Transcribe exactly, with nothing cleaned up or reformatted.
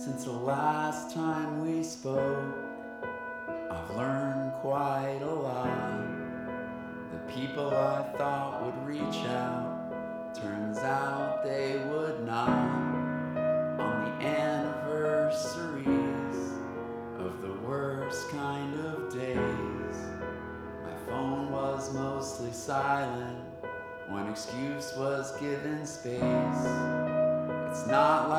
Since the last time we spoke, I've learned quite a lot. The people I thought would reach out, turns out they would not. On the anniversaries of the worst kind of days, my phone was mostly silent. One excuse was given space. It's not like